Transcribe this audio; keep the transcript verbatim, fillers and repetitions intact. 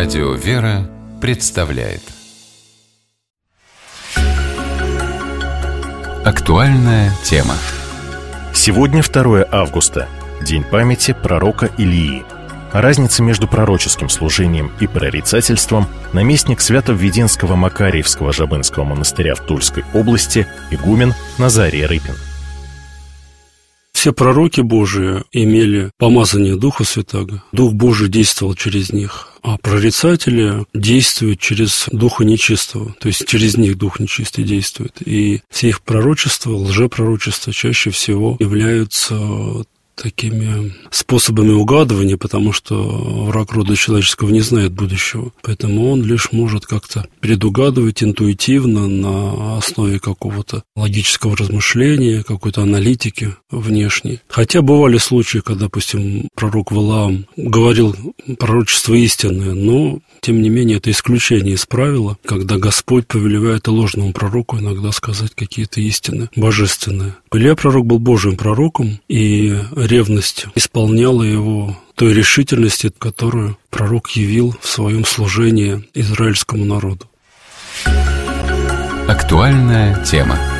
Радио «Вера» представляет актуальная тема. Сегодня второе августа, день памяти пророка Илии. О разнице между пророческим служением и прорицательством наместник Свято-Введенского Макарьевского Жабынского монастыря в Тульской области игумен Назарий Рыпин. Все пророки Божии имели помазание Духа Святаго. Дух Божий действовал через них, а прорицатели действуют через Духа Нечистого, то есть через них Дух Нечистый действует. И все их пророчества, лжепророчества чаще всего являются такими способами угадывания, потому что враг рода человеческого не знает будущего. Поэтому он лишь может как-то предугадывать интуитивно на основе какого-то логического размышления, какой-то аналитики внешней. Хотя бывали случаи, когда, допустим, пророк Валаам говорил пророчество истинное, но, тем не менее, это исключение из правила, когда Господь повелевает и ложному пророку иногда сказать какие-то истины божественные. Илия пророк был Божьим пророком, и ревность исполняла его той решительности, которую пророк явил в своем служении израильскому народу. Актуальная тема.